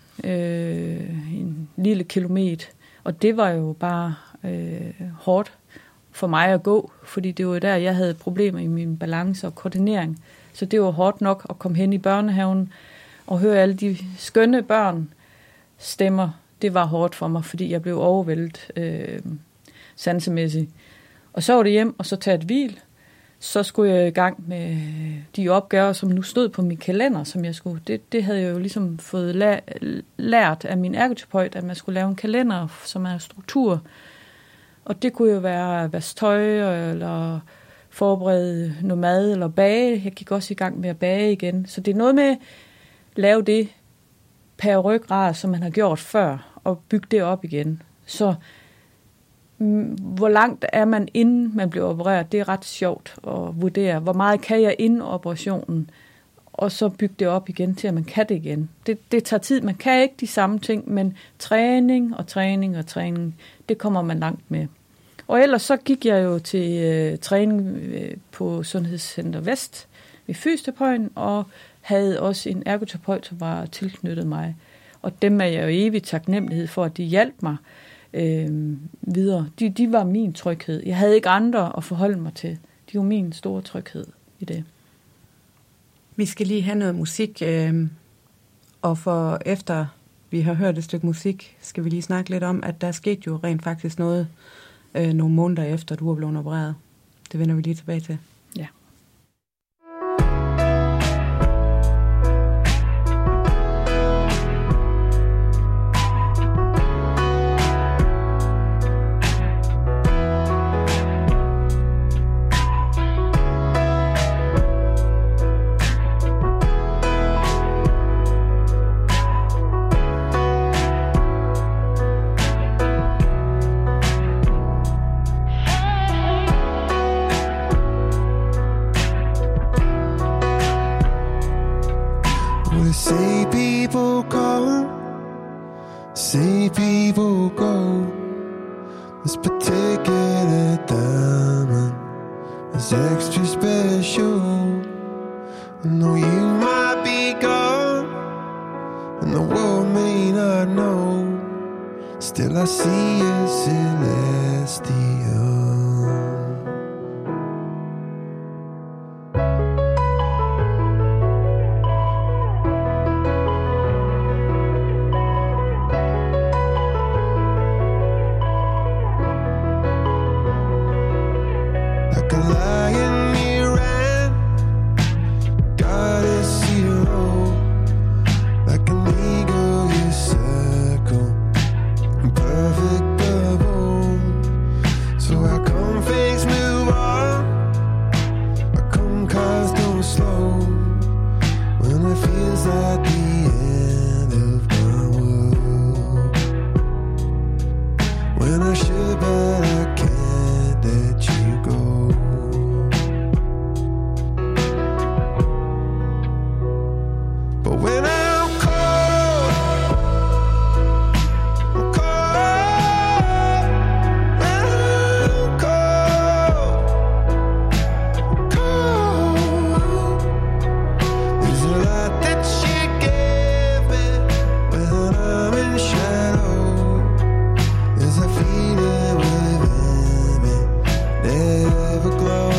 en lille kilometer. Og det var jo bare hårdt for mig at gå, fordi det var der, jeg havde problemer i min balance og koordinering. Så det var hårdt nok at komme hen i børnehaven og høre alle de skønne børn stemmer. Det var hårdt for mig, fordi jeg blev overvældet sansemæssigt. Og så var det hjem, og så tage et hvil. Så skulle jeg i gang med de opgaver, som nu stod på min kalender, som jeg skulle. Det havde jeg jo ligesom fået lært af min ergoterapeut, at man skulle lave en kalender, som er struktur. Og det kunne jo være at vaske tøj, eller forberede noget mad, eller bage. Jeg gik også i gang med at bage igen. Så det er noget med at lave det per ryggrad, som man har gjort før, og bygge det op igen. Så hvor langt er man, inden man bliver opereret? Det er ret sjovt at vurdere. Hvor meget kan jeg inden operationen? Og så bygge det op igen, til at man kan det igen. Det tager tid. Man kan ikke de samme ting, men træning, det kommer man langt med. Og ellers så gik jeg jo til træning på Sundhedscenter Vest ved fysioterapeuten, og havde også en ergoterapeut, som var tilknyttet mig. Og dem er jeg jo evigt taknemmelighed for, at de hjalp mig. videre. De var min tryghed. Jeg havde ikke andre at forholde mig til. De var min store tryghed i det. Vi skal lige have noget musik, og for efter vi har hørt et stykke musik, skal vi lige snakke lidt om, at der skete jo rent faktisk noget nogle måneder efter, du var blevet opereret. Det vender vi lige tilbage til. Ja. We say people come, say people go. This particular diamond is extra special. I know you might be gone, and the world may not know. Still I see a celestial. Like a lion you ran, God is hero. Like an eagle you circle, in perfect bubble. So how come things move on? How come cars don't slow? When it feels like the end of my world. When I should but I can't let you go. But when I'm cold, I'm cold. When I'm cold, cold. There's a lot that you gave me when I'm in shadow. There's a feeling within me, never glow.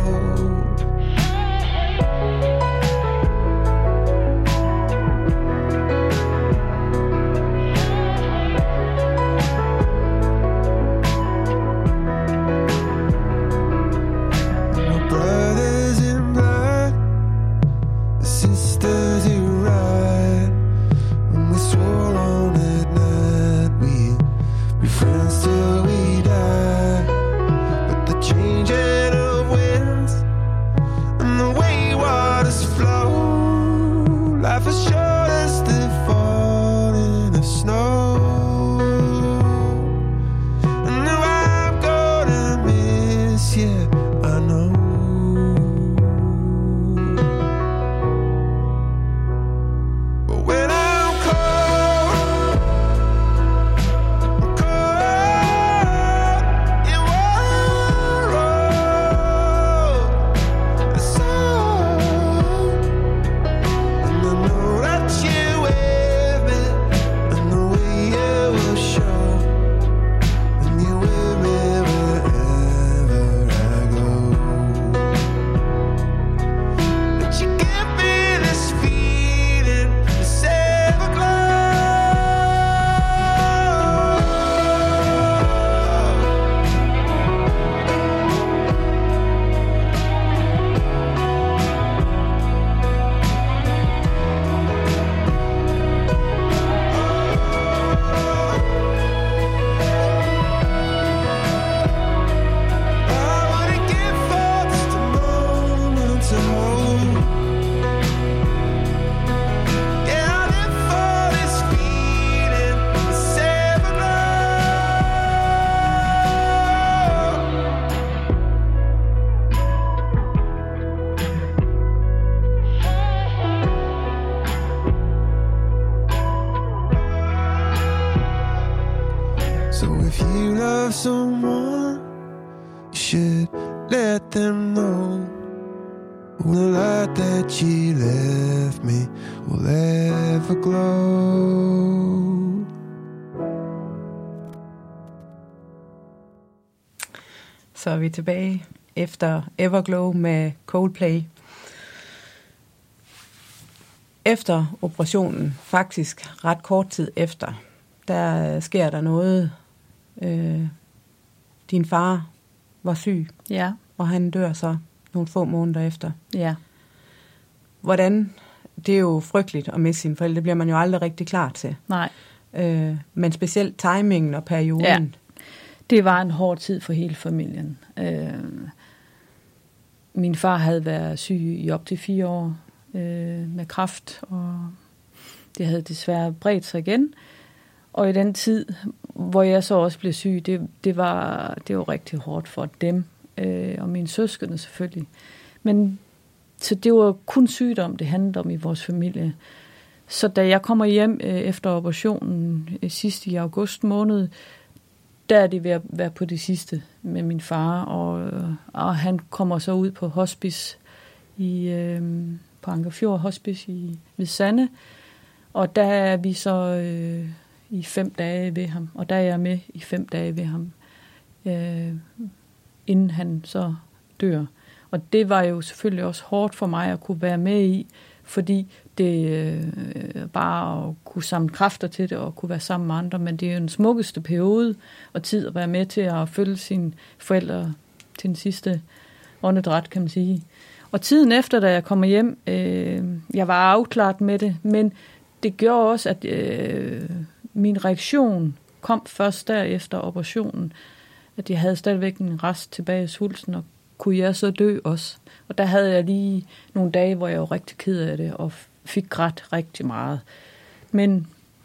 My brothers in blood, the sisters who ride. When we swore on that night we'd be friends till we die. But the changing of winds and the way waters flow, life is short as the falling of snow. And now I'm gonna miss you, I know. But when I'm cold, I'm cold. You are so. And I know that you with me, and the way you will show. And you with me wherever I go. But you give me this feeling, this I wouldn't give for just a moment to hold. Yeah, I live for this feeling, this So if you love someone, you should let them know. The light that you left me will ever glow. Så er vi tilbage efter Everglow med Coldplay. Efter operationen, faktisk ret kort tid efter, der sker der noget. Din far var syg, Ja, og han dør så nogle få måneder efter. ja. Hvordan? Det er jo frygteligt at miste sine forældre. Det bliver man jo aldrig rigtig klar til. Nej. Men specielt timingen og perioden. Ja. Det var en hård tid for hele familien. Min far havde været syg i op til 4 år med kræft, og det havde desværre bredt sig igen. Og i den tid, hvor jeg så også blev syg, det var rigtig hårdt for dem, og mine søskende selvfølgelig. Men så det var kun sygdom, det handlede om i vores familie. Så da jeg kommer hjem efter operationen sidst i august måned, der er det ved at være på det sidste med min far, og han kommer så ud på hospice på Ankerfjord Hospice ved Sande, og der er vi så i 5 dage ved ham, og der er jeg med i 5 dage ved ham, inden han så dør. Og det var jo selvfølgelig også hårdt for mig at kunne være med i, fordi det bare at kunne samle kræfter til det og kunne være sammen med andre, men det er jo den smukkeste periode og tid at være med til at følge sine forældre til den sidste åndedræt, kan man sige. Og tiden efter, da jeg kommer hjem, jeg var afklaret med det, men det gjorde også, at min reaktion kom først derefter operationen, at jeg havde stadigvæk en rest tilbage i svulsten, og kunne jeg så dø også. Og der havde jeg lige nogle dage, hvor jeg var rigtig ked af det, og fik grædt rigtig meget. Men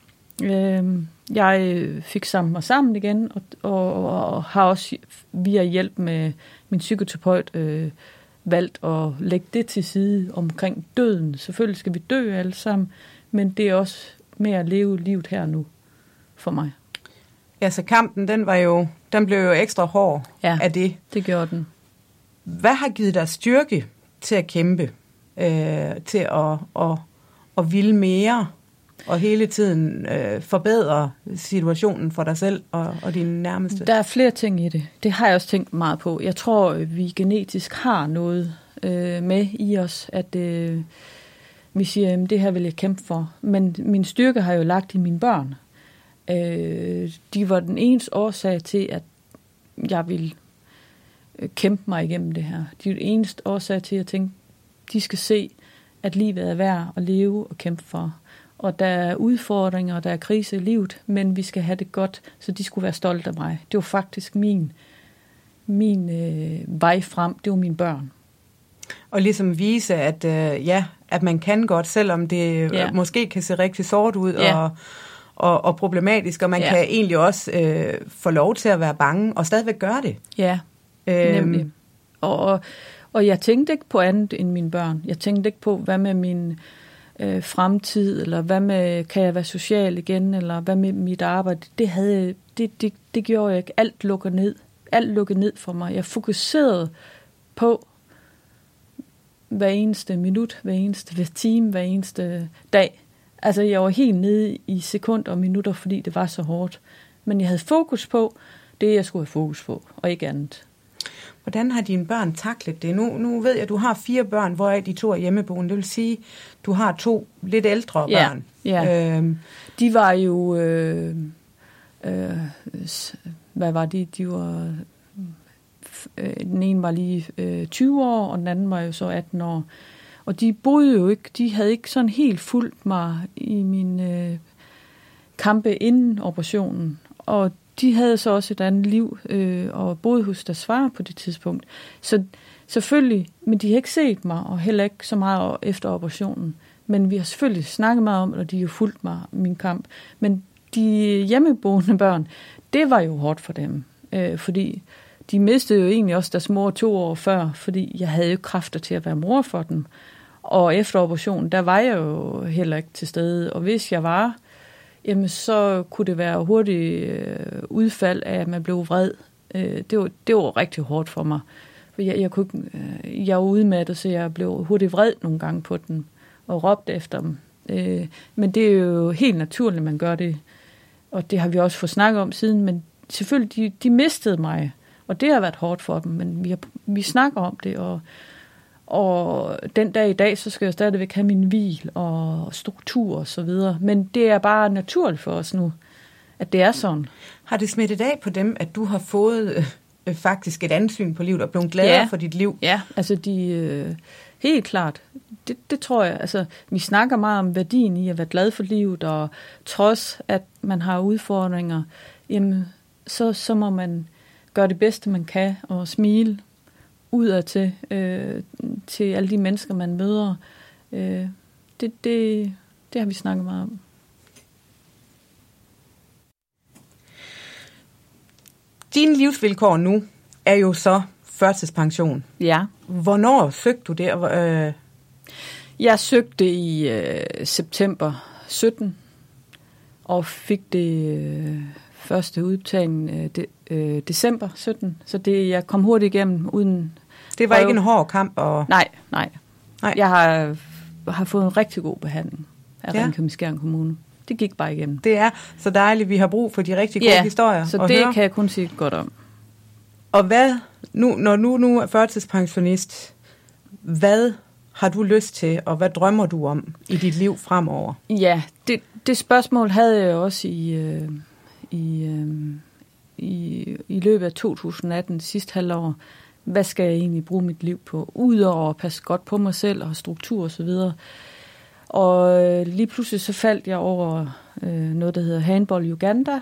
jeg fik samlet mig sammen igen, og har også via hjælp med min psykoterapeut valgt at lægge det til side omkring døden. Selvfølgelig skal vi dø alle sammen, men det er også med at leve livet her nu for mig. Ja, så kampen, den blev jo ekstra hård af det. Det gjorde den. Hvad har givet dig styrke til at kæmpe, til at ville mere, og hele tiden forbedre situationen for dig selv og dine nærmeste? Der er flere ting i det. Det har jeg også tænkt meget på. Jeg tror, vi genetisk har noget med i os, at vi siger, at det her vil jeg kæmpe for. Men min styrke har jo lagt i mine børn. De var den eneste årsag til, at jeg ville kæmpe mig igennem det her. De er den eneste årsag til, at jeg tænkte, de skal se, at livet er værd at leve og kæmpe for. Og der er udfordringer, og der er krise i livet, men vi skal have det godt, så de skulle være stolte af mig. Det var faktisk min vej frem. Det var mine børn. Og ligesom vise, at man kan godt, selvom det måske kan se rigtig sort ud og problematisk, og man kan egentlig også få lov til at være bange og stadigvæk gøre det. Ja, nemlig. Og jeg tænkte ikke på andet end mine børn. Jeg tænkte ikke på, hvad med min fremtid, eller hvad med, kan jeg være social igen, eller hvad med mit arbejde. Det gjorde jeg ikke. Alt lukkede ned for mig. Jeg fokuserede på hver eneste minut, hver eneste time, hver eneste dag. Altså, jeg var helt nede i sekunder og minutter, fordi det var så hårdt. Men jeg havde fokus på det, jeg skulle have fokus på, og ikke andet. Hvordan har dine børn taklet det? Nu ved jeg, at du har 4 børn, hvoraf de 2 er hjemmeboende. Det vil sige, du har 2 lidt ældre børn. Ja. De var jo... hvad var de? De var... den ene var lige 20 år, og den anden var jo så 18 år. Og de boede jo ikke... De havde ikke sådan helt fulgt mig i mine kampe inden operationen. Og de havde så også et andet liv, og boede hos deres far på det tidspunkt. Så selvfølgelig, men de har ikke set mig, og heller ikke så meget efter operationen. Men vi har selvfølgelig snakket meget om, og de har jo fulgt mig min kamp. Men de hjemmeboende børn, det var jo hårdt for dem, fordi de mistede jo egentlig også deres mor 2 år før, fordi jeg havde jo kræfter til at være mor for dem. Og efter operationen, der var jeg jo heller ikke til stede, og hvis jeg var, jamen så kunne det være hurtigt udfald af, at man blev vred. Det var rigtig hårdt for mig. For jeg var udmattet, så jeg blev hurtigt vred nogle gange på den, og råbte efter dem. Men det er jo helt naturligt, at man gør det. Og det har vi også fået snakket om siden, men selvfølgelig, de mistede mig. Og det har været hårdt for dem, men vi snakker om det, og den dag i dag, så skal jeg stadigvæk have min hvil og struktur og så videre. Men det er bare naturligt for os nu, at det er sådan. Har det smittet af på dem, at du har fået faktisk et andet syn på livet og blevet gladere for dit liv? Ja, altså de helt klart. Det tror jeg. Altså, vi snakker meget om værdien i at være glad for livet, og trods at man har udfordringer, jamen, så må man gøre det bedste, man kan, og smile udad til alle de mennesker, man møder. Det har vi snakket meget om. Dine livsvilkår nu er jo så førtidspension. Ja. Hvornår søgte du det? Jeg søgte i september 17 og fik det første udbetaling december 17. Så jeg kom hurtigt igennem uden. Det var ikke en hård kamp? Nej. Jeg har fået en rigtig god behandling af Ringkøbing-Skjern Kommune. Det gik bare igennem. Det er så dejligt, vi har brug for de rigtig gode historier. Så det høre. Kan jeg kun sige godt om. Og hvad, når nu er førtidspensionist, hvad har du lyst til, og hvad drømmer du om i dit liv fremover? Ja, det spørgsmål havde jeg også i løbet af 2018, sidste halvår. Hvad skal jeg egentlig bruge mit liv på? Udover at passe godt på mig selv og struktur og så videre. Og lige pludselig så faldt jeg over noget, der hedder Handball Uganda.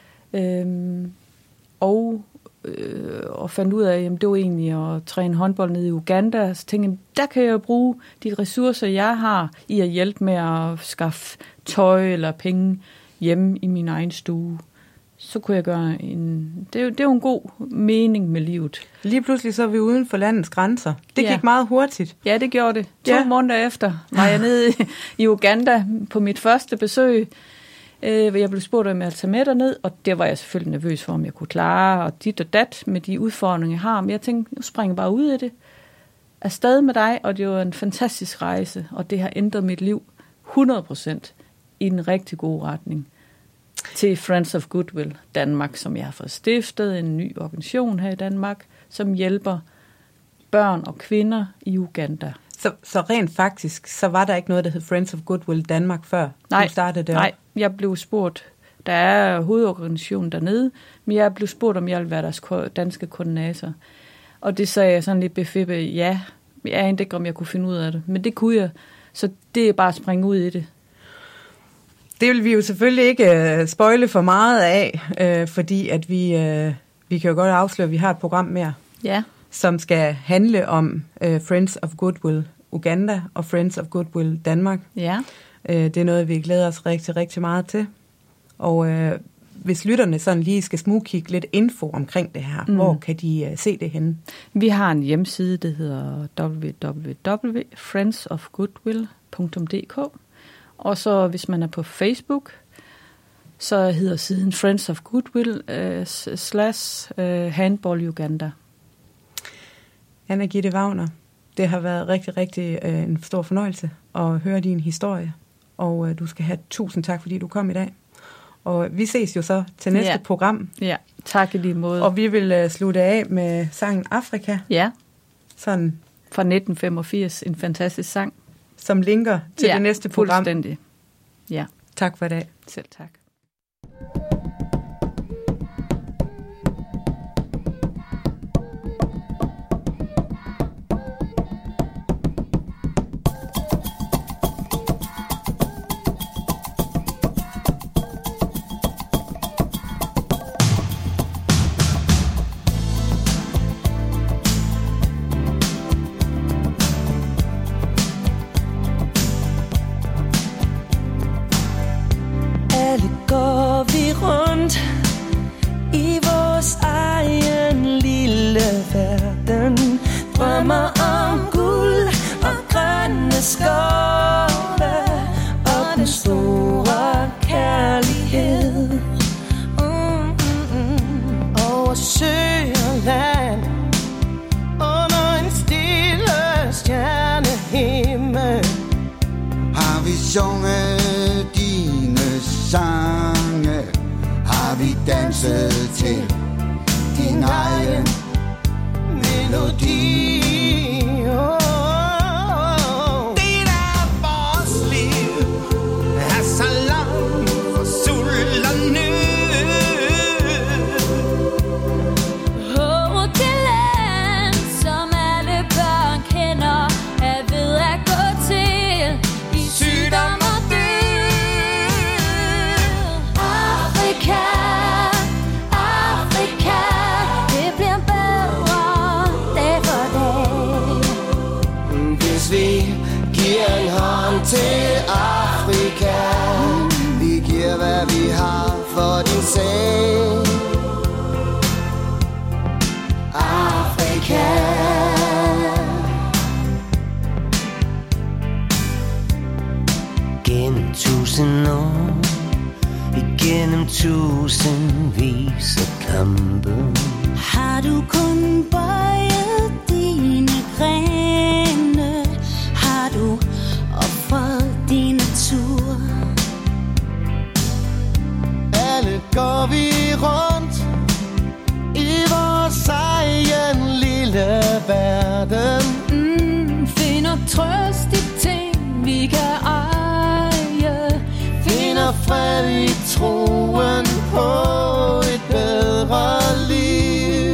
Og fandt ud af, at det var egentlig at træne håndbold nede i Uganda. Så tænkte jeg, der kan jeg jo bruge de ressourcer, jeg har i at hjælpe med at skaffe tøj eller penge hjemme i min egen stue. Så kunne jeg gøre det er jo en god mening med livet. Lige pludselig så er vi uden for landets grænser. Det gik meget hurtigt. Ja, det gjorde det. 2 måneder efter var jeg nede i Uganda på mit første besøg. Jeg blev spurgt, om jeg tage med derned, og det var jeg selvfølgelig nervøs for, om jeg kunne klare, og dit og dat med de udfordringer, jeg har. Men jeg tænkte, nu springer jeg bare ud af det. Afsted med dig, og det var en fantastisk rejse, og det har ændret mit liv 100% i en rigtig god retning. Til Friends of Goodwill Danmark, som jeg har fået stiftet, en ny organisation her i Danmark, som hjælper børn og kvinder i Uganda. Så rent faktisk, så var der ikke noget, der hed Friends of Goodwill Danmark før du startede der? Nej, jeg blev spurgt, der er hovedorganisationen dernede, men jeg blev spurgt, om jeg ville være deres danske koordinator. Og det sagde jeg sådan lidt befippet, ja, jeg anede ikke, om jeg kunne finde ud af det, men det kunne jeg, så det er bare at springe ud i det. Det vil vi jo selvfølgelig ikke spoile for meget af, fordi at vi kan jo godt afsløre, at vi har et program mere, som skal handle om Friends of Goodwill Uganda og Friends of Goodwill Danmark. Ja. Det er noget, vi glæder os rigtig, rigtig meget til. Og hvis lytterne sådan lige skal smugkigge lidt info omkring det her, hvor kan de se det henne? Vi har en hjemmeside, der hedder www.friendsofgoodwill.dk. Og så hvis man er på Facebook, så hedder siden Friends of Goodwill /Handball Uganda. Anna-Gitte Wagner, det har været rigtig, rigtig en stor fornøjelse at høre din historie. Og du skal have 1000 tak, fordi du kom i dag. Og vi ses jo så til næste program. Ja, tak i lige måde. Og vi vil slutte af med sangen Afrika. Ja, sådan fra 1985, en fantastisk sang. Som linker til det næste program. Fuldstændig. Ja. Tak for i dag. Selv tak. Sunget dine sange, har vi danset til din egen melodi. Det der vores liv er så langt fra sult og nød. Åh, det land, som alle børn kender, er ved at gå til i sygdom og død. Afrika, Afrika, det bliver bedre dag for dag. Hvis vi giver en hånd til Afrika, vi giver hvad vi har for din sag. Afrika. Gennem 1000 år, igennem tusindvis af kampe, Har du kun bøjet dine grene? Har du offret din natur? alle går vi rundt i vores egen lille verden. Finder trøst i ting, vi kan eje. Finder fred i troen på et bedre liv.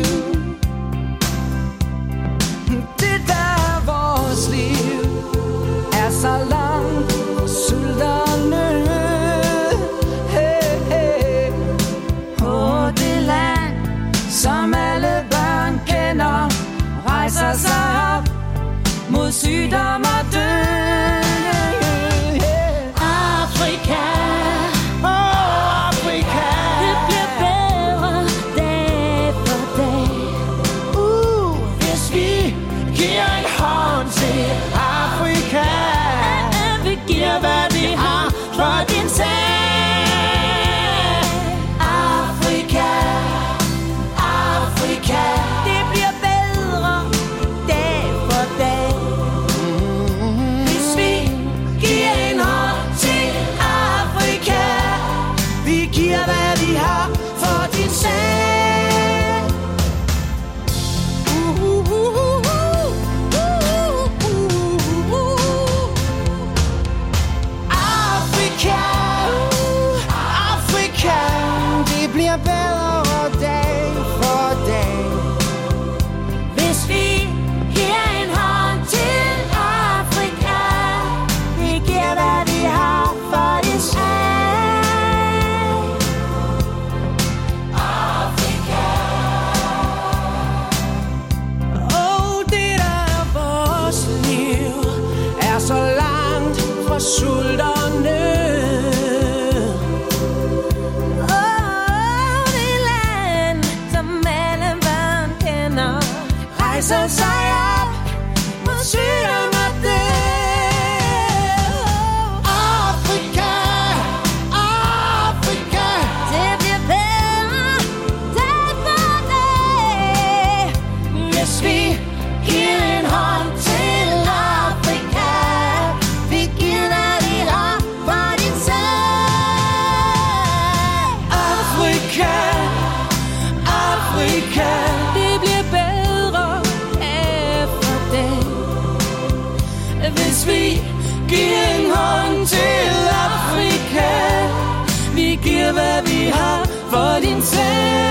Det der vores liv er så langt fra sult og nød. Hey, hey. På det land, som alle børn kender, rejser sig op mod sygdom og død. Afrika, Afrika. det bliver bedre dag for dag. Hvis vi giver en hånd til Afrika, Vi giver hvad vi har for din sag. Afrika, Afrika. Det bliver bedre dag for dag. Hvis vi giver en hånd til Afrika, vi giver hvad vi har for din sag. Afrika, Afrika. Det bliver bedre dag for dag. Hvis vi giver en hånd til Afrika, vi giver hvad vi har for din sag. Afrika. Det der er vores liv er så langt fra sult og nød. Det land, som alle børn kender, Rejser sig op mod sygdom og død. Afrika, Afrika. det bliver bedre dag for dag. Hvis vi giver en hånd til Afrika, vi giver hvad vi har for din sag. Afrika, Afrika, det bliver bedre efter dag. Hvis vi giver en hånd til Afrika, vi giver hvad vi har for din sag.